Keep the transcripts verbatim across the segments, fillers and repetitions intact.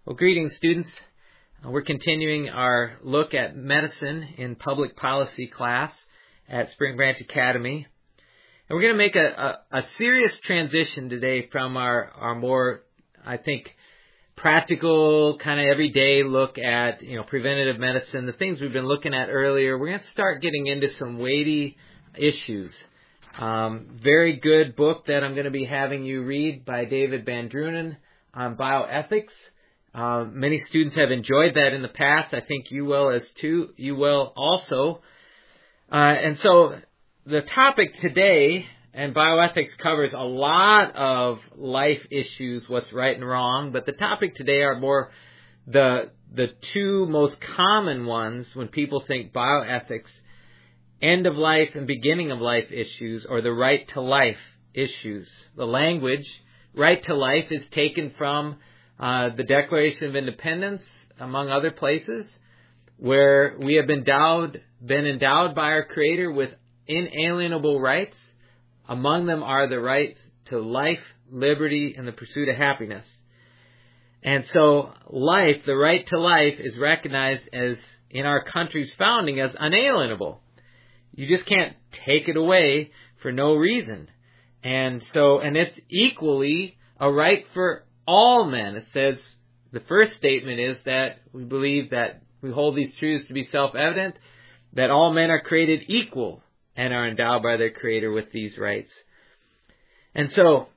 Well, greetings, students. Uh, we're continuing our look at medicine in public policy class at Spring Branch Academy. And we're going to make a, a, a serious transition today from our, our more, I think, practical, kind of everyday look at, you know, preventative medicine, the things we've been looking at earlier. We're going to start getting into some weighty issues. Um, very good book that I'm going to be having you read by David Bandrunen on bioethics. Uh, many students have enjoyed that in the past. I think you will as too. You will also. Uh, and so the topic today, and bioethics covers a lot of life issues, what's right and wrong, but the topic today are more the the two most common ones when people think bioethics: end of life and beginning of life issues, or the right to life issues. The language, right to life, is taken from Uh, the Declaration of Independence, among other places, where we have been endowed, been endowed by our Creator with inalienable rights. Among them are the right to life, liberty, and the pursuit of happiness. And so life, the right to life, is recognized as, in our country's founding, as unalienable. You just can't take it away for no reason. And so, and it's equally a right for all men. It says, the first statement is that we believe that we hold these truths to be self-evident, that all men are created equal and are endowed by their Creator with these rights. And so,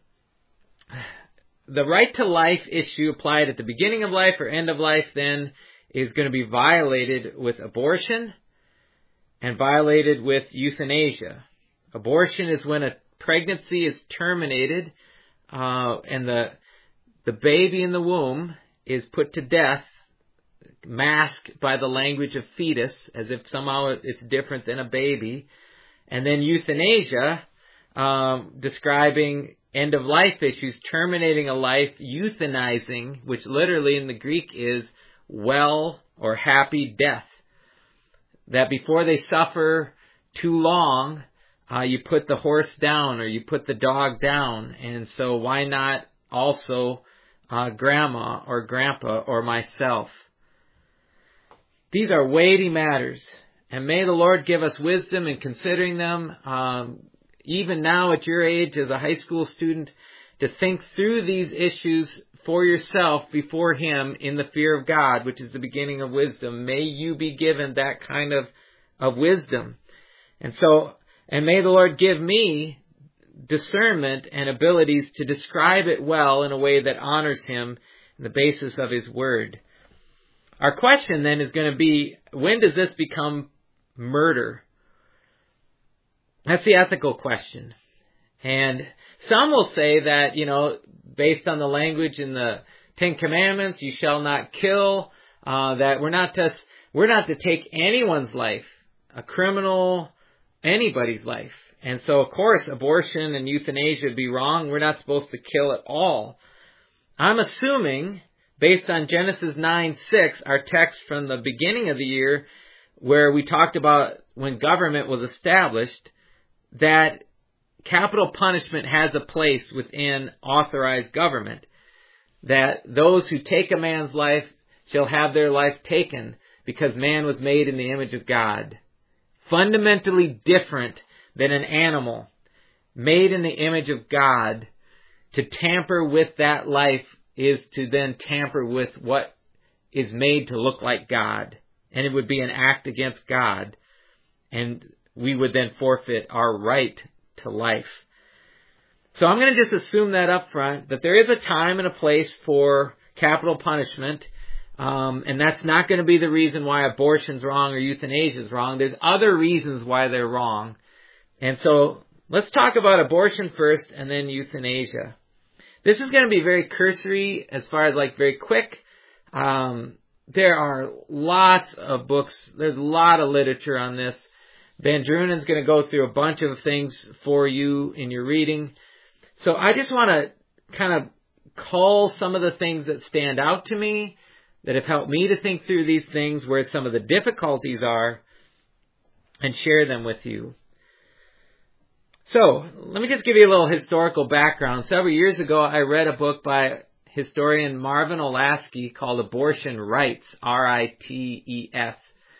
the right to life issue applied at the beginning of life or end of life then is going to be violated with abortion and violated with euthanasia. Abortion is when a pregnancy is terminated uh, and the The baby in the womb is put to death, masked by the language of fetus, as if somehow it's different than a baby. And then euthanasia, um, describing end-of-life issues, terminating a life, euthanizing, which literally in the Greek is well or happy death. That before they suffer too long, uh, you put the horse down or you put the dog down. And so why not also Uh, grandma or grandpa or myself? These are weighty matters, and may the Lord give us wisdom in considering them, um, even now at your age as a high school student, to think through these issues for yourself before Him in the fear of God, which is the beginning of wisdom. May you be given that kind of, of wisdom. And so, and may the Lord give me discernment and abilities to describe it well in a way that honors Him in the basis of His Word. Our question then is going to be, when does this become murder? That's the ethical question. And some will say that, you know, based on the language in the Ten Commandments, you shall not kill, uh, that we're not to, we're not to take anyone's life, a criminal, anybody's life. And so, of course, abortion and euthanasia would be wrong. We're not supposed to kill at all. I'm assuming, based on Genesis nine six, our text from the beginning of the year, where we talked about when government was established, that capital punishment has a place within authorized government. That those who take a man's life shall have their life taken, because man was made in the image of God. Fundamentally different than an animal made in the image of God. To tamper with that life is to then tamper with what is made to look like God. And it would be an act against God. And we would then forfeit our right to life. So I'm going to just assume that up front, that there is a time and a place for capital punishment. Um, and that's not going to be the reason why abortion's wrong or euthanasia is wrong. There's other reasons why they're wrong. And so let's talk about abortion first and then euthanasia. This is going to be very cursory as far as like very quick. Um, there are lots of books. There's a lot of literature on this. Bandrunen's going to go through a bunch of things for you in your reading. So I just want to kind of cull some of the things that stand out to me, that have helped me to think through these things, where some of the difficulties are, and share them with you. So, let me just give you a little historical background. Several years ago, I read a book by historian Marvin Olasky called Abortion Rights, R I T E S.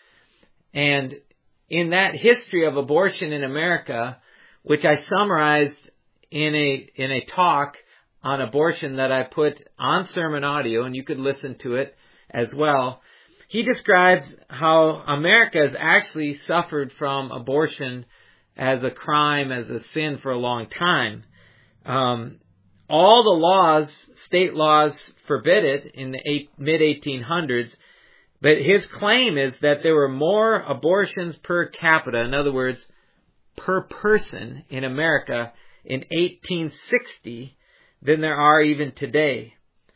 And in that history of abortion in America, which I summarized in a in a talk on abortion that I put on sermon audio, and you could listen to it as well, he describes how America has actually suffered from abortion as a crime, as a sin for a long time. Um, all the laws, state laws, forbid it in the mid eighteen hundreds, but his claim is that there were more abortions per capita, in other words, per person in America in eighteen sixty than there are even today.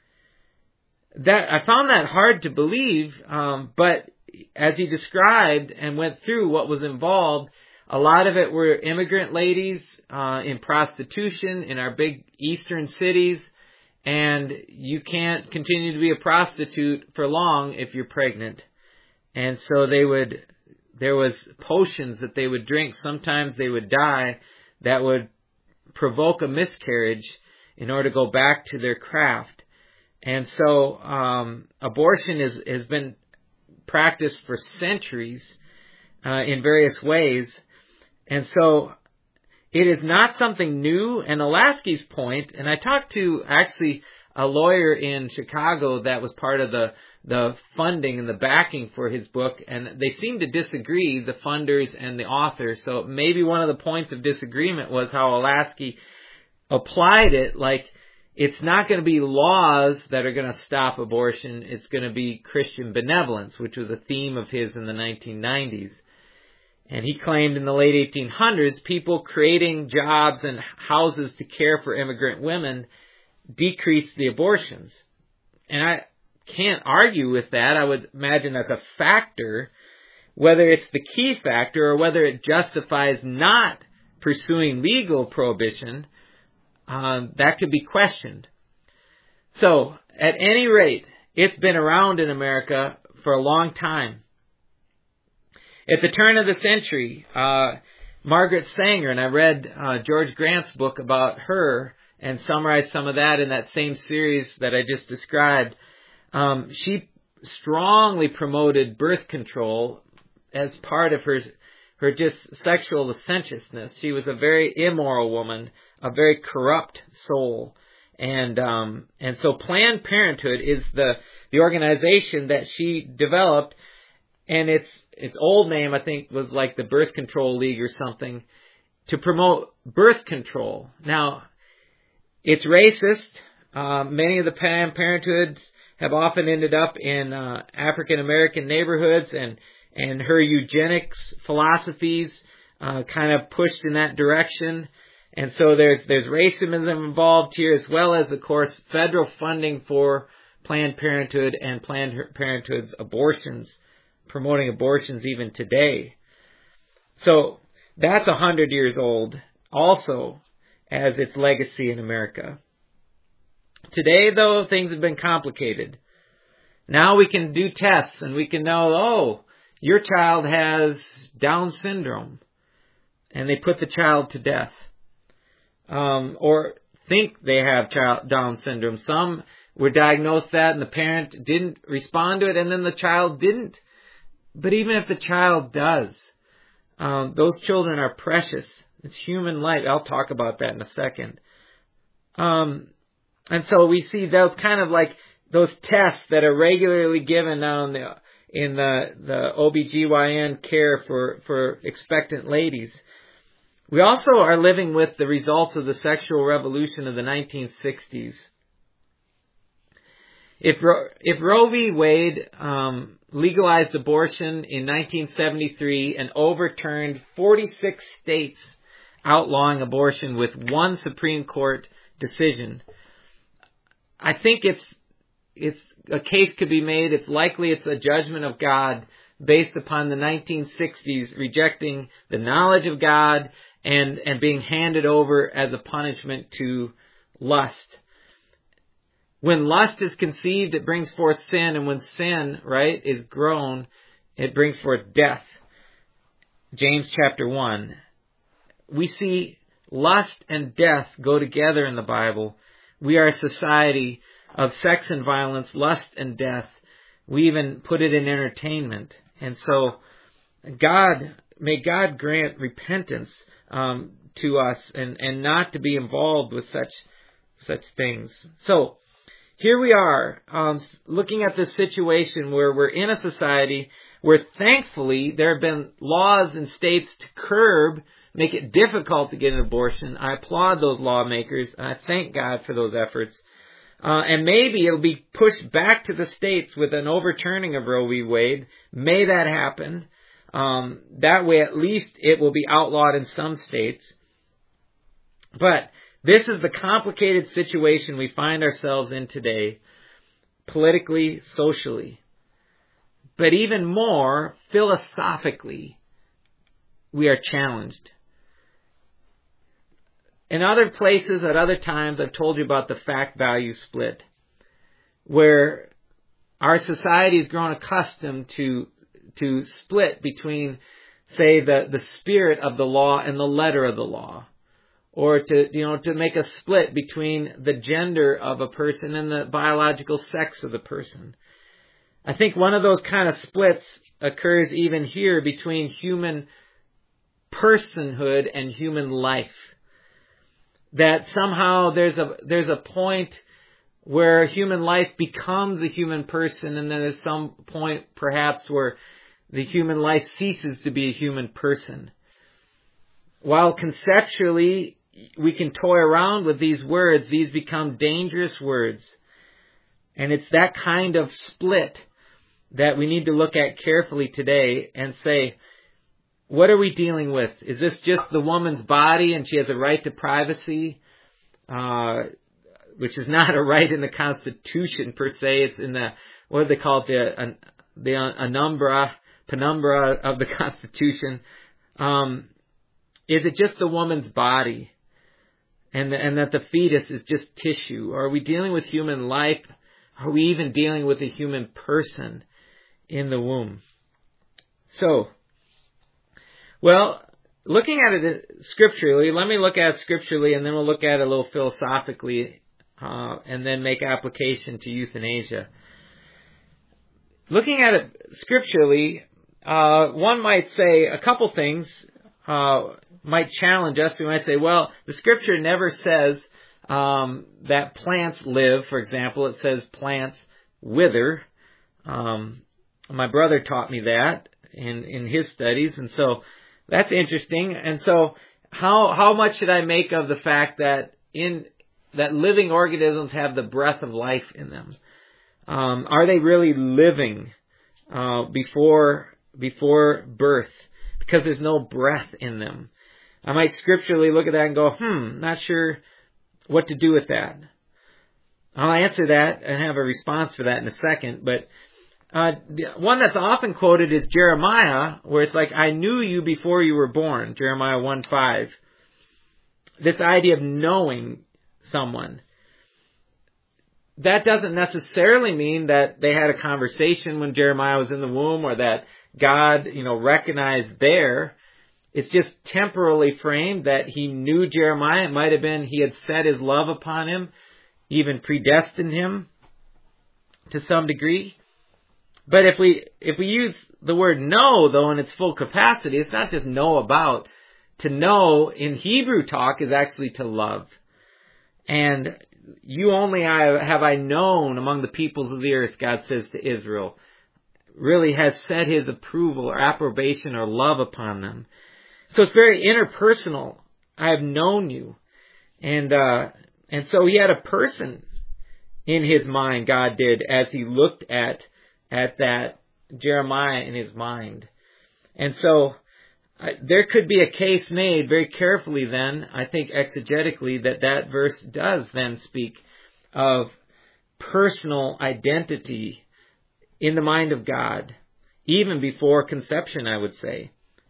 That I found that hard to believe, um, but as he described and went through what was involved, a lot of it were immigrant ladies uh, in prostitution in our big eastern cities, and you can't continue to be a prostitute for long if you're pregnant. And so they would, there was potions that they would drink. Sometimes they would die that would provoke a miscarriage in order to go back to their craft. And so um, abortion is, has been practiced for centuries uh, in various ways. And so it is not something new. And Olasky's point, and I talked to actually a lawyer in Chicago that was part of the, the funding and the backing for his book, and they seemed to disagree, the funders and the author. So maybe one of the points of disagreement was how Olasky applied it, like it's not going to be laws that are going to stop abortion, it's going to be Christian benevolence, which was a theme of his in the nineteen nineties. And he claimed in the late eighteen hundreds, people creating jobs and houses to care for immigrant women decreased the abortions. And I can't argue with that. I would imagine that's a factor. Whether it's the key factor or whether it justifies not pursuing legal prohibition, um, that could be questioned. So, at any rate, it's been around in America for a long time. At the turn of the century, uh, Margaret Sanger, and I read uh, George Grant's book about her and summarized some of that in that same series that I just described. Um, she strongly promoted birth control as part of her her just sexual licentiousness. She was a very immoral woman, a very corrupt soul, and um, and so Planned Parenthood is the the organization that she developed. And its its old name, I think, was like the Birth Control League or something, to promote birth control. Now, it's racist. Uh, many of the Planned Parenthoods have often ended up in uh, African American neighborhoods, and and her eugenics philosophies uh, kind of pushed in that direction. And so there's there's racism involved here, as well as, of course, federal funding for Planned Parenthood and Planned Parenthood's abortions, promoting abortions even today. So that's a hundred years old also as its legacy in America. Today, though, things have been complicated. Now we can do tests and we can know, oh, your child has Down syndrome, and they put the child to death. Um, or think they have child Down syndrome. Some were diagnosed that and the parent didn't respond to it, and then the child didn't. But even if the child does, um, those children are precious. It's human life. I'll talk about that in a second. Um, and so we see those kind of like those tests that are regularly given now in the, in the, the O B G Y N care for, for expectant ladies. We also are living with the results of the sexual revolution of the nineteen sixties. If if Roe v. Wade um, legalized abortion in nineteen seventy-three and overturned forty-six states outlawing abortion with one Supreme Court decision, I think it's it's a case could be made. It's likely it's a judgment of God based upon the nineteen sixties rejecting the knowledge of God and and being handed over as a punishment to lust. When lust is conceived, it brings forth sin, and when sin, right, is grown, it brings forth death. James chapter one. We see lust and death go together in the Bible. We are a society of sex and violence, lust and death. We even put it in entertainment. And so God, may God grant repentance um, to us and, and not to be involved with such such things. So here we are, um, looking at this situation where we're in a society where thankfully there have been laws in states to curb, make it difficult to get an abortion. I applaud those lawmakers, and I thank God for those efforts. Uh, and maybe it'll be pushed back to the states with an overturning of Roe v. Wade. May that happen. Um, that way at least it will be outlawed in some states. But this is the complicated situation we find ourselves in today, politically, socially. But even more, philosophically, we are challenged. In other places, at other times, I've told you about the fact-value split, where our society has grown accustomed to to split between, say, the, the spirit of the law and the letter of the law, or to you know to make a split between the gender of a person and the biological sex of the person. I think one of those kind of splits occurs even here between human personhood and human life. That somehow there's a there's a point where human life becomes a human person, and then there's some point perhaps where the human life ceases to be a human person. While conceptually we can toy around with these words, these become dangerous words. And it's that kind of split that we need to look at carefully today and say, what are we dealing with? Is this just the woman's body and she has a right to privacy, uh, which is not a right in the Constitution per se. It's in the, what do they call it, the, the penumbra, penumbra of the Constitution. Um, is it just the woman's body and, and that the fetus is just tissue? Or are we dealing with human life? Are we even dealing with a human person in the womb? So, well, looking at it scripturally, let me look at it scripturally, and then we'll look at it a little philosophically, uh, and then make application to euthanasia. Looking at it scripturally, uh, one might say a couple things, uh, might challenge us. We might say, well, the scripture never says um, that plants live. For example, it says plants wither. Um, my brother taught me that in, in his studies, and so that's interesting. And so how how much should I make of the fact that in that living organisms have the breath of life in them? Um, are they really living uh, before before birth? Because there's no breath in them. I might scripturally look at that and go, hmm, not sure what to do with that. I'll answer that and have a response for that in a second, but Uh, the one that's often quoted is Jeremiah, where it's like, I knew you before you were born, Jeremiah one five. This idea of knowing someone. That doesn't necessarily mean that they had a conversation when Jeremiah was in the womb, or that God, you know, recognized there. It's just temporally framed that he knew Jeremiah. It might have been he had set his love upon him, even predestined him to some degree. But if we if we use the word know, though, in its full capacity, it's not just know about. To know in Hebrew talk is actually to love. And you only have I known among the peoples of the earth, God says to Israel, really has set his approval or approbation or love upon them. So it's very interpersonal. I have known you. And uh, and so he had a person in his mind, God did, as he looked at at that Jeremiah in his mind. And so uh, there could be a case made very carefully then, I think exegetically, that that verse does then speak of personal identity in the mind of God, even before conception, I would say.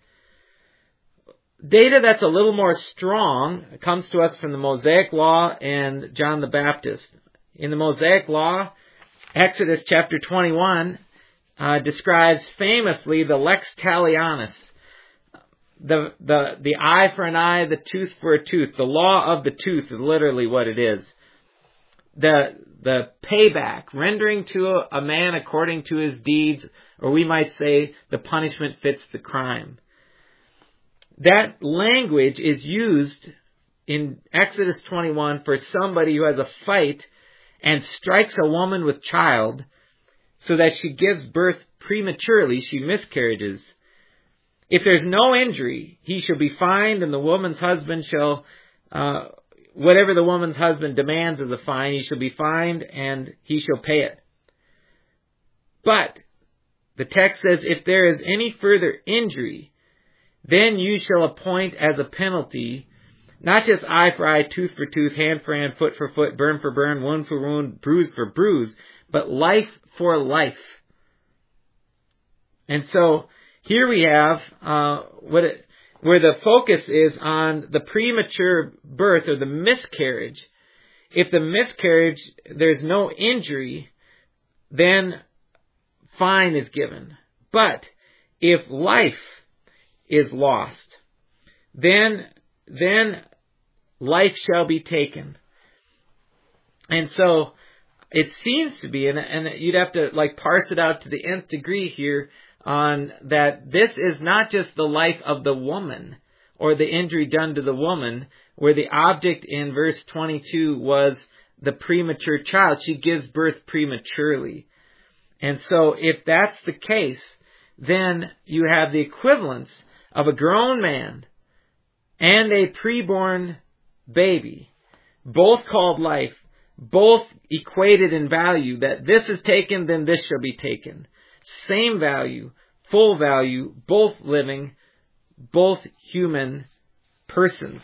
Data that's a little more strong comes to us from the Mosaic Law and John the Baptist. In the Mosaic Law, Exodus chapter twenty-one uh, describes famously the lex talionis, the the the eye for an eye, the tooth for a tooth. The law of the tooth is literally what it is. the the payback, rendering to a, a man according to his deeds, or we might say the punishment fits the crime. That language is used in Exodus twenty-one for somebody who has a fight and strikes a woman with child so that she gives birth prematurely, she miscarriages. If there's no injury, he shall be fined, and the woman's husband shall, uh, whatever the woman's husband demands as a fine, he shall be fined, and he shall pay it. But the text says, if there is any further injury, then you shall appoint as a penalty, not just eye for eye, tooth for tooth, hand for hand, foot for foot, burn for burn, wound for wound, bruise for bruise, but life for life. And so here we have uh, what it, where the focus is on the premature birth or the miscarriage. If the miscarriage, there's no injury, then fine is given. But if life is lost, then then life shall be taken. And so it seems to be, and, and you'd have to like parse it out to the nth degree here, on that this is not just the life of the woman or the injury done to the woman, where the object in verse twenty-two was the premature child. She gives birth prematurely. And so if that's the case, then you have the equivalence of a grown man and a preborn baby, both called life, both equated in value, that this is taken, then this shall be taken. Same value, full value, both living, both human persons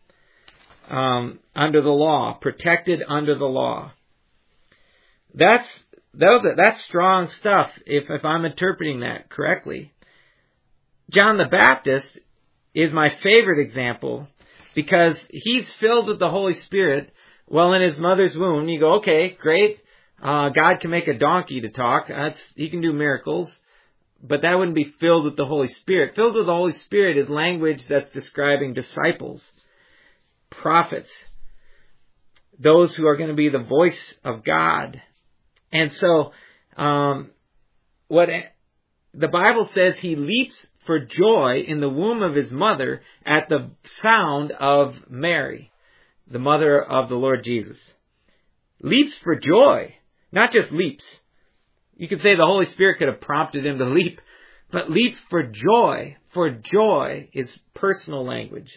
um, under the law, protected under the law. That's those that's strong stuff. If if I'm interpreting that correctly, John the Baptist is my favorite example because he's filled with the Holy Spirit while in his mother's womb. You go, okay, great. Uh, God can make a donkey to talk. That's, he can do miracles. But that wouldn't be filled with the Holy Spirit. Filled with the Holy Spirit is language that's describing disciples, prophets, those who are going to be the voice of God. And so, um, what the Bible says, he leaps for joy in the womb of his mother at the sound of Mary, the mother of the Lord Jesus. Leaps for joy. Not just leaps. You could say the Holy Spirit could have prompted him to leap, but leap for joy. For joy is personal language.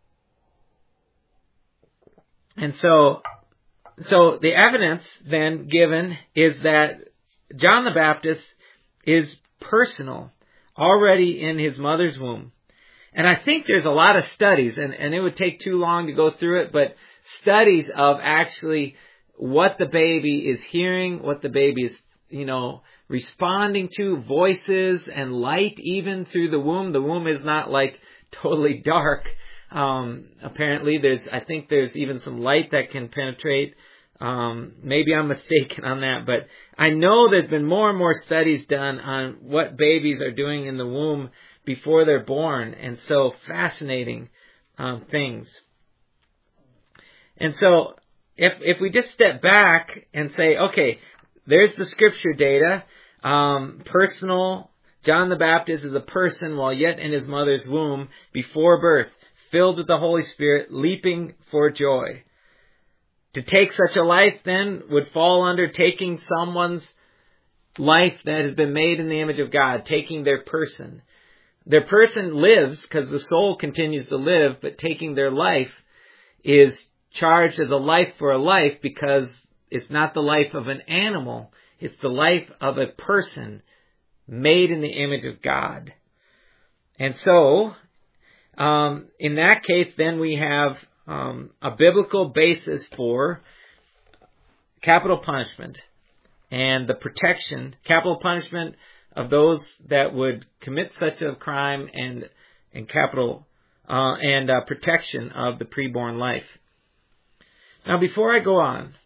And so, so the evidence then given is that John the Baptist is personal, already in his mother's womb. And I think there's a lot of studies, and, and it would take too long to go through it, but studies of actually what the baby is hearing, what the baby is, you know, responding to, voices and light even through the womb. The womb is not like totally dark. Um, apparently there's, I think there's even some light that can penetrate. Um, maybe I'm mistaken on that, but I know there's been more and more studies done on what babies are doing in the womb before they're born. And so fascinating, um, things. And so, If if we just step back and say, okay, there's the scripture data, um, personal, John the Baptist is a person while yet in his mother's womb before birth, filled with the Holy Spirit, leaping for joy. To take such a life then would fall under taking someone's life that has been made in the image of God, taking their person. Their person lives because the soul continues to live, but taking their life is charged as a life for a life because it's not the life of an animal. It's the life of a person made in the image of God. And so, um, in that case, then we have um, a biblical basis for capital punishment and the protection, capital punishment of those that would commit such a crime, and and capital uh, and uh, protection of the preborn life. Now, before I go on,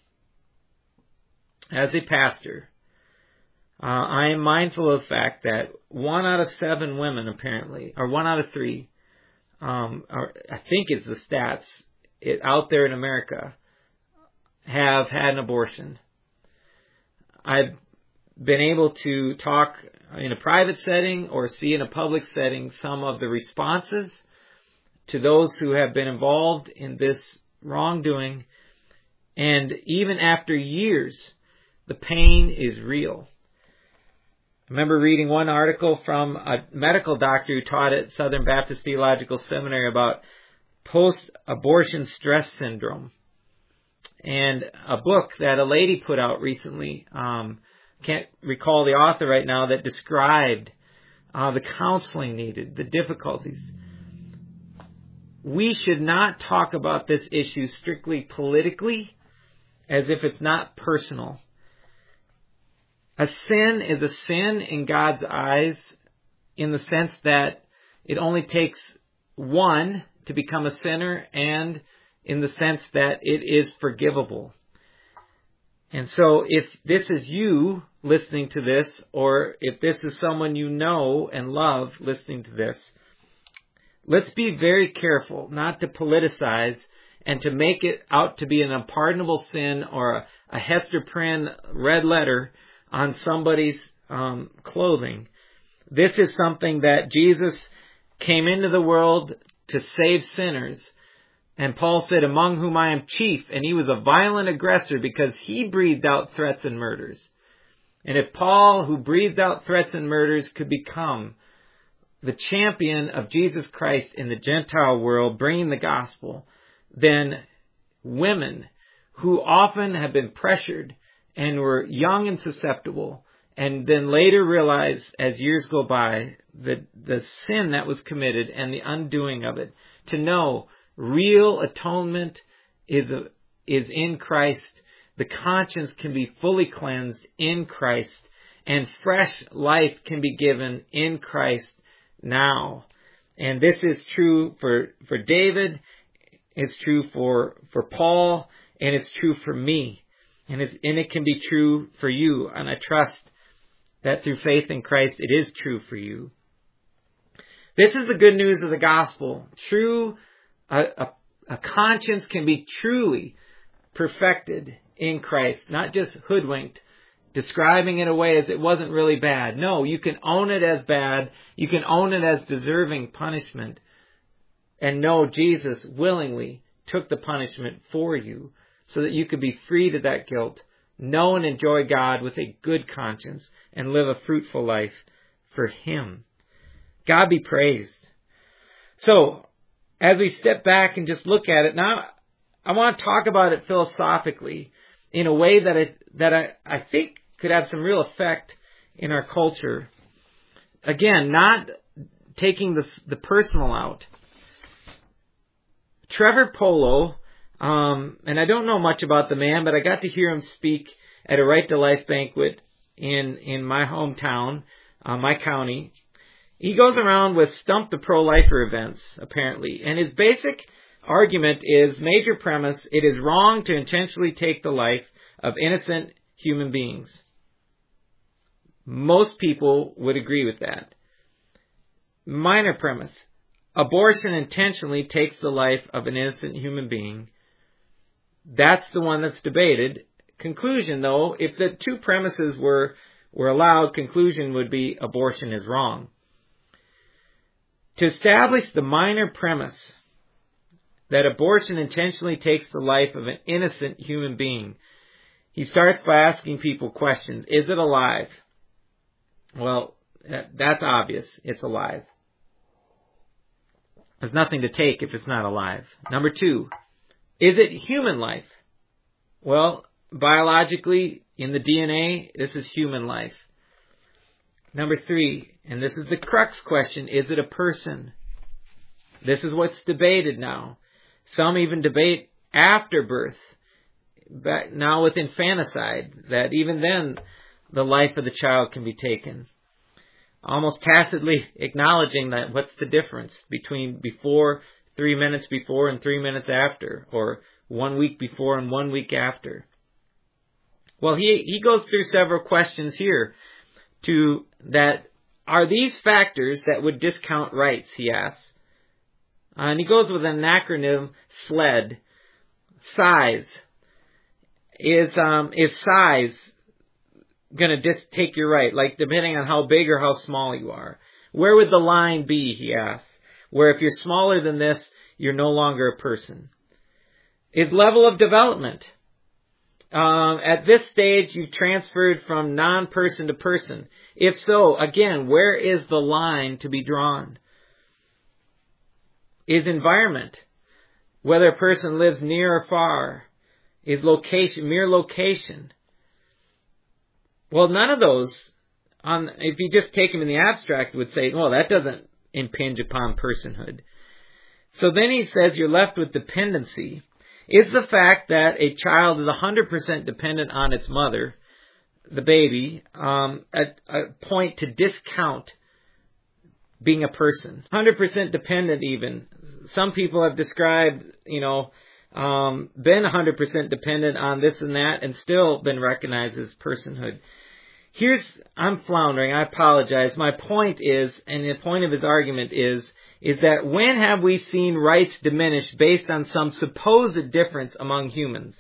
as a pastor, uh, I am mindful of the fact that one out of seven women, apparently, or one out of three, um, or I think is the stats it, out there in America, have had an abortion. I've been able to talk in a private setting or see in a public setting some of the responses to those who have been involved in this wrongdoing. And even after years, the pain is real. I remember reading one article from a medical doctor who taught at Southern Baptist Theological Seminary about post-abortion stress syndrome. And a book that a lady put out recently, um, can't recall the author right now, that described uh, the counseling needed, the difficulties. We should not talk about this issue strictly politically, as if it's not personal. A sin is a sin in God's eyes in the sense that it only takes one to become a sinner, and in the sense that it is forgivable. And so if this is you listening to this, or if this is someone you know and love listening to this, let's be very careful not to politicize and to make it out to be an unpardonable sin or a, a Hester Prynne red letter on somebody's um, clothing. This is something that Jesus came into the world to save sinners. And Paul said, among whom I am chief, and he was a violent aggressor because he breathed out threats and murders. And if Paul, who breathed out threats and murders, could become the champion of Jesus Christ in the Gentile world, bringing the gospel, then women who often have been pressured and were young and susceptible, and then later realize as years go by that the sin that was committed and the undoing of it, to know real atonement is a, is in Christ. The conscience can be fully cleansed in Christ, and fresh life can be given in Christ now. And this is true for, for David, it's true for, for Paul, and it's true for me. And, it's, and it can be true for you. And I trust that through faith in Christ, it is true for you. This is the good news of the gospel. True A, a, a conscience can be truly perfected in Christ, not just hoodwinked, describing it away as it wasn't really bad. No, you can own it as bad. You can own it as deserving punishment. And know Jesus willingly took the punishment for you so that you could be freed of that guilt, know and enjoy God with a good conscience, and live a fruitful life for Him. God be praised. So, as we step back and just look at it, now I want to talk about it philosophically in a way that it, that I, I think could have some real effect in our culture. Again, not taking the, the personal out. Trevor Polo, um, and I don't know much about the man, but I got to hear him speak at a Right to Life banquet in, in my hometown, uh, my county. He goes around with Stump the Pro-Lifer events, apparently. And his basic argument is, major premise, it is wrong to intentionally take the life of innocent human beings. Most people would agree with that. Minor premise, abortion intentionally takes the life of an innocent human being. That's the one that's debated. Conclusion, though, if the two premises were, were allowed, conclusion would be abortion is wrong. To establish the minor premise that abortion intentionally takes the life of an innocent human being, he starts by asking people questions. Is it alive? Well, that's obvious. It's alive. There's nothing to take if it's not alive. Number two, is it human life? Well, biologically, in the D N A, this is human life. Number three, and this is the crux question, is it a person? This is what's debated now. Some even debate after birth, but now with infanticide, that even then the life of the child can be taken. Almost tacitly acknowledging that what's the difference between before, three minutes before and three minutes after, or one week before and one week after. Well, he, he goes through several questions here to that, are these factors that would discount rights, he asks. Uh, and he goes with an acronym, SLED, size. is um, is size going to just take your right? Like, depending on how big or how small you are. Where would the line be, he asks, where if you're smaller than this, you're no longer a person? Is level of development. Um, at this stage, you've transferred from non-person to person. If so, again, where is the line to be drawn? Is environment, whether a person lives near or far. Is location, mere location. Well, none of those, on if you just take them in the abstract, would say, well, that doesn't impinge upon personhood. So then he says you're left with dependency. Is the fact that a child is one hundred percent dependent on its mother, the baby, um, a, a point to discount being a person? one hundred percent dependent even. Some people have described, you know, um, been one hundred percent dependent on this and that and still been recognized as personhood. Here's, I'm floundering, I apologize. My point is, and the point of his argument is, is that when have we seen rights diminish based on some supposed difference among humans?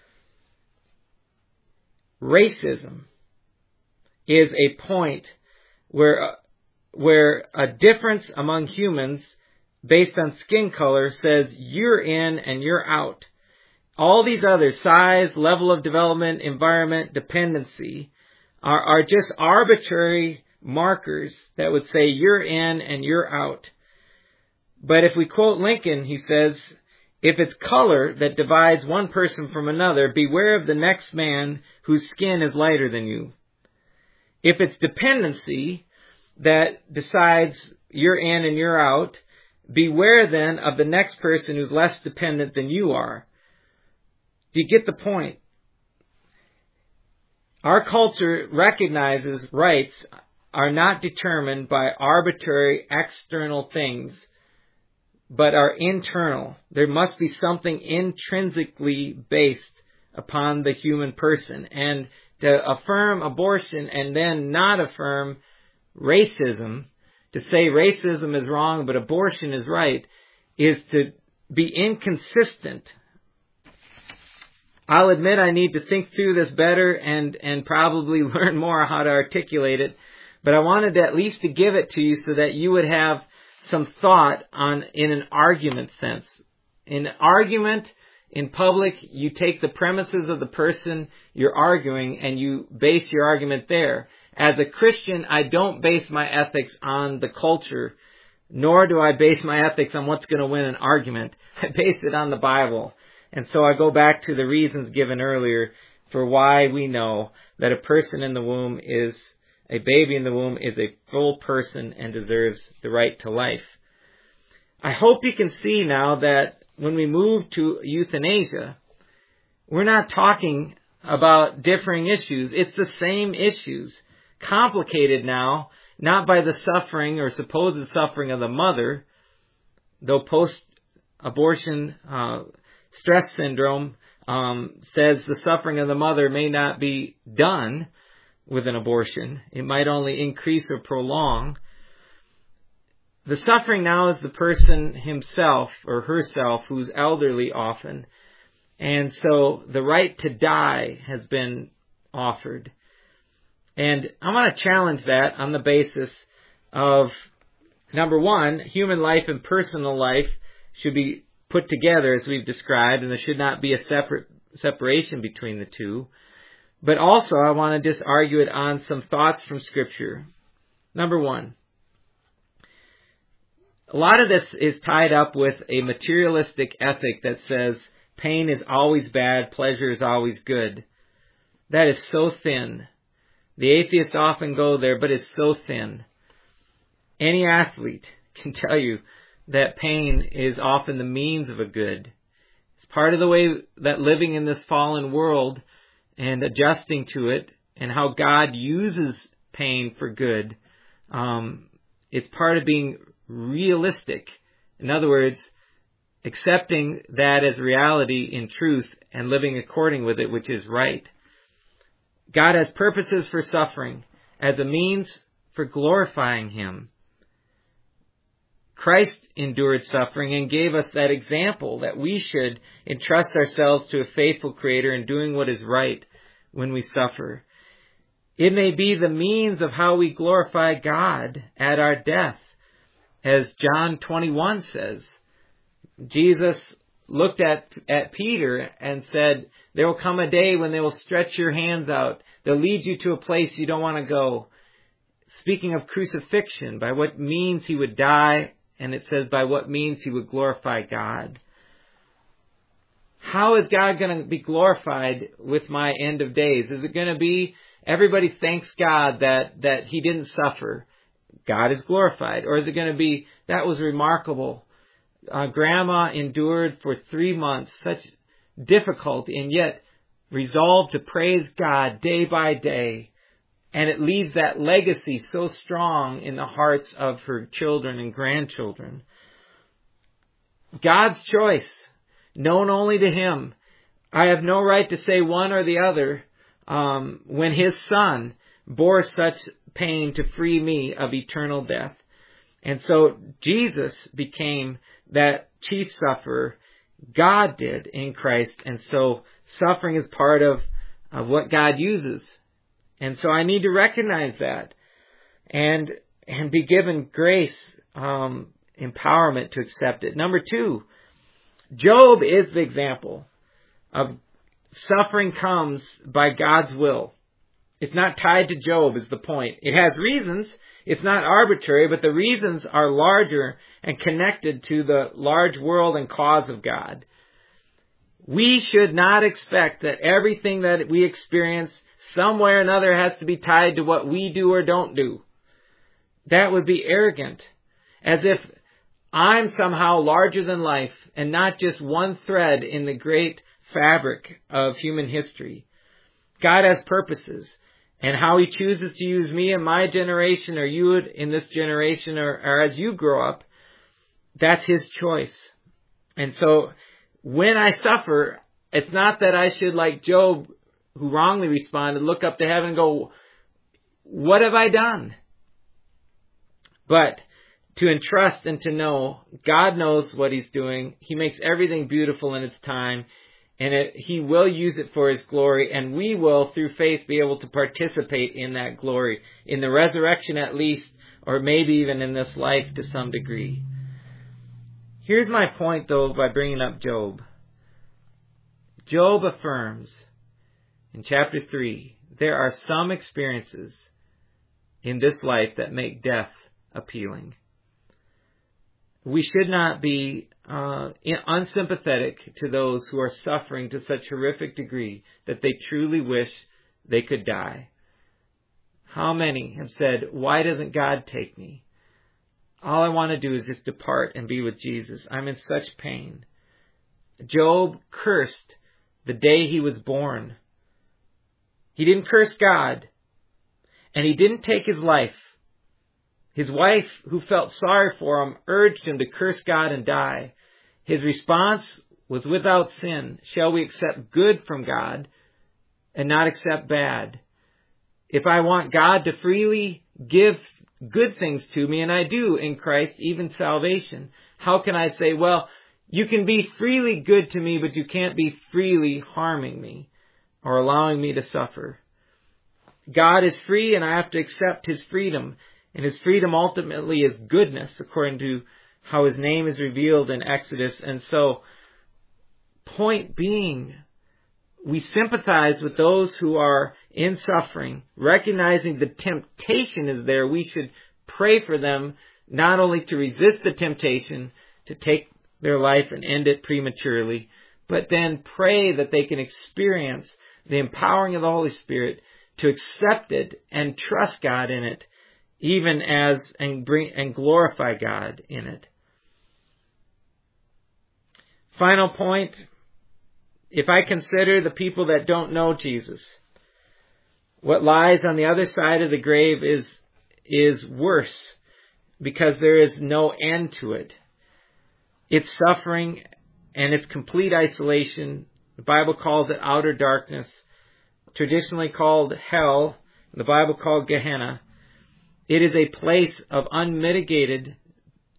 Racism is a point where, where a difference among humans based on skin color says you're in and you're out. All these others, size, level of development, environment, dependency, are, are just arbitrary markers that would say you're in and you're out. But if we quote Lincoln, he says, if it's color that divides one person from another, beware of the next man whose skin is lighter than you. If it's dependency that decides you're in and you're out, beware then of the next person who's less dependent than you are. Do you get the point? Our culture recognizes rights are not determined by arbitrary external things, but are internal. There must be something intrinsically based upon the human person. And to affirm abortion and then not affirm racism, to say racism is wrong but abortion is right, is to be inconsistent. I'll admit I need to think through this better and, and probably learn more how to articulate it, but I wanted to at least to give it to you so that you would have some thought on in an argument sense. In argument, in public, you take the premises of the person you're arguing and you base your argument there. As a Christian, I don't base my ethics on the culture, nor do I base my ethics on what's going to win an argument. I base it on the Bible. And so I go back to the reasons given earlier for why we know that a person in the womb is, a baby in the womb is a full person and deserves the right to life. I hope you can see now that when we move to euthanasia, we're not talking about differing issues. It's the same issues, complicated now, not by the suffering or supposed suffering of the mother, though post-abortion uh, stress syndrome um, says the suffering of the mother may not be done with an abortion. It might only increase or prolong. The suffering now is the person himself or herself who's elderly often. And so the right to die has been offered. And I want to challenge that on the basis of, number one, human life and personal life should be put together as we've described, and there should not be a separate separation between the two. But also I want to just argue it on some thoughts from Scripture. Number one, a lot of this is tied up with a materialistic ethic that says pain is always bad, pleasure is always good. That is so thin. The atheists often go there, but it's so thin. Any athlete can tell you that pain is often the means of a good. It's part of the way that living in this fallen world and adjusting to it and how God uses pain for good. Um, it's part of being realistic. In other words, accepting that as reality in truth and living according with it, which is right. God has purposes for suffering as a means for glorifying Him. Christ endured suffering and gave us that example that we should entrust ourselves to a faithful Creator in doing what is right when we suffer. It may be the means of how we glorify God at our death. As John twenty-one says, Jesus looked at, at Peter and said, there will come a day when they will stretch your hands out. They'll lead you to a place you don't want to go. Speaking of crucifixion, by what means he would die, and it says by what means he would glorify God. How is God going to be glorified with my end of days? Is it going to be everybody thanks God that, that he didn't suffer? God is glorified. Or is it going to be, that was remarkable. Uh, grandma endured for three months such difficulty and yet resolved to praise God day by day. And it leaves that legacy so strong in the hearts of her children and grandchildren. God's choice, known only to him. I have no right to say one or the other um, when his son bore such pain to free me of eternal death. And so Jesus became that chief sufferer. God did in Christ. And so suffering is part of, of what God uses. And so I need to recognize that and and be given grace, um, empowerment to accept it. Number two, Job is the example of suffering comes by God's will. It's not tied to Job is the point. It has reasons. It's not arbitrary, but the reasons are larger and connected to the large world and cause of God. We should not expect that everything that we experience some way or another has to be tied to what we do or don't do. That would be arrogant. As if I'm somehow larger than life and not just one thread in the great fabric of human history. God has purposes. And how he chooses to use me in my generation or you in this generation or, or as you grow up, that's his choice. And so when I suffer, it's not that I should, like Job, who wrongly responded, look up to heaven and go, what have I done? But to entrust and to know God knows what he's doing. He makes everything beautiful in its time. And it, he will use it for his glory, and we will, through faith, be able to participate in that glory, in the resurrection at least, or maybe even in this life to some degree. Here's my point, though, by bringing up Job. Job affirms in chapter three, there are some experiences in this life that make death appealing. We should not be uh, unsympathetic to those who are suffering to such horrific degree that they truly wish they could die. How many have said, why doesn't God take me? All I want to do is just depart and be with Jesus. I'm in such pain. Job cursed the day he was born. He didn't curse God, and he didn't take his life. His wife, who felt sorry for him, urged him to curse God and die. His response was without sin. Shall we accept good from God and not accept bad? If I want God to freely give good things to me, and I do in Christ, even salvation, how can I say, well, you can be freely good to me, but you can't be freely harming me or allowing me to suffer? God is free, and I have to accept his freedom. And his freedom ultimately is goodness, according to how his name is revealed in Exodus. And so, point being, we sympathize with those who are in suffering, recognizing the temptation is there. We should pray for them, not only to resist the temptation to take their life and end it prematurely, but then pray that they can experience the empowering of the Holy Spirit to accept it and trust God in it, even as and bring and glorify God in it. Final point, if I consider the people that don't know Jesus, what lies on the other side of the grave is is worse, because there is no end to it. It's suffering and it's complete isolation. The Bible calls it outer darkness, traditionally called hell. The Bible called Gehenna. It is a place of unmitigated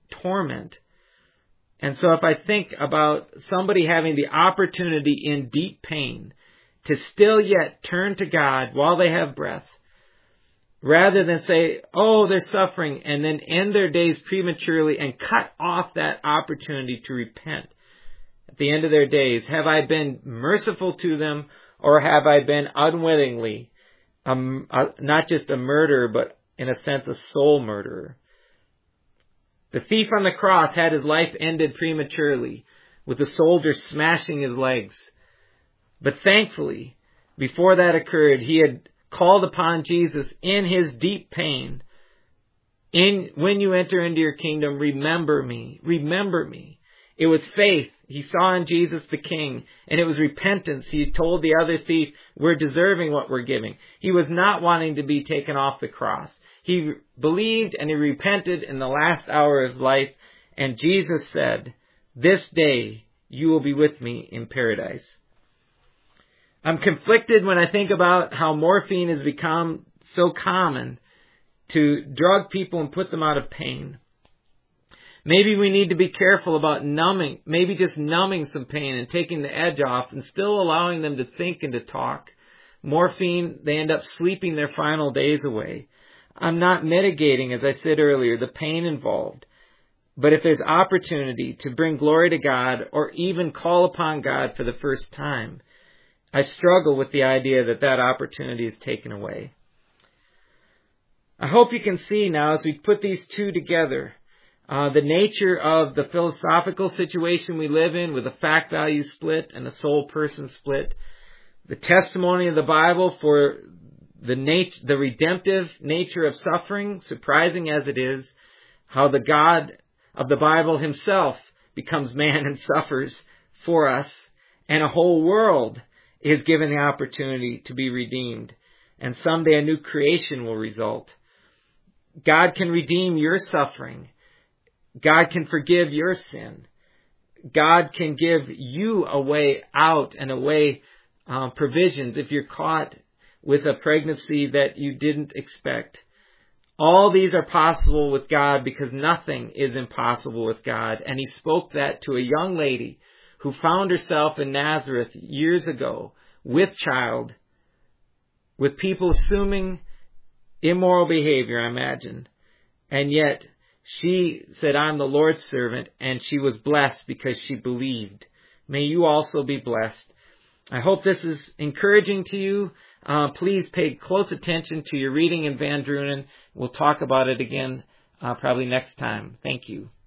torment. And so if I think about somebody having the opportunity in deep pain to still yet turn to God while they have breath, rather than say, oh, they're suffering, and then end their days prematurely and cut off that opportunity to repent at the end of their days, have I been merciful to them, or have I been unwittingly, um, uh, not just a murderer, but in a sense a soul murderer? The thief on the cross had his life ended prematurely, with the soldier smashing his legs. But thankfully, before that occurred, he had called upon Jesus in his deep pain. In, when you enter into your kingdom, remember me, remember me. It was faith he saw in Jesus the King, and it was repentance. He told the other thief, we're deserving what we're giving. He was not wanting to be taken off the cross. He believed and he repented in the last hour of his life, and Jesus said, this day you will be with me in paradise. I'm conflicted when I think about how morphine has become so common to drug people and put them out of pain. Maybe we need to be careful about numbing, maybe just numbing some pain and taking the edge off and still allowing them to think and to talk. Morphine, they end up sleeping their final days away. I'm not mitigating, as I said earlier, the pain involved. But if there's opportunity to bring glory to God or even call upon God for the first time, I struggle with the idea that that opportunity is taken away. I hope you can see now, as we put these two together, uh, the nature of the philosophical situation we live in with a fact-value split and a soul-person split, the testimony of the Bible for the nat- the redemptive nature of suffering, surprising as it is, how the God of the Bible himself becomes man and suffers for us, and a whole world is given the opportunity to be redeemed. And someday a new creation will result. God can redeem your suffering. God can forgive your sin. God can give you a way out and a way uh, provisions if you're caught with a pregnancy that you didn't expect. All these are possible with God because nothing is impossible with God. And he spoke that to a young lady who found herself in Nazareth years ago with child, with people assuming immoral behavior, I imagine. And yet she said, I'm the Lord's servant, and she was blessed because she believed. May you also be blessed. I hope this is encouraging to you. Uh, please pay close attention to your reading in Van Drunen. We'll talk about it again uh, probably next time. Thank you.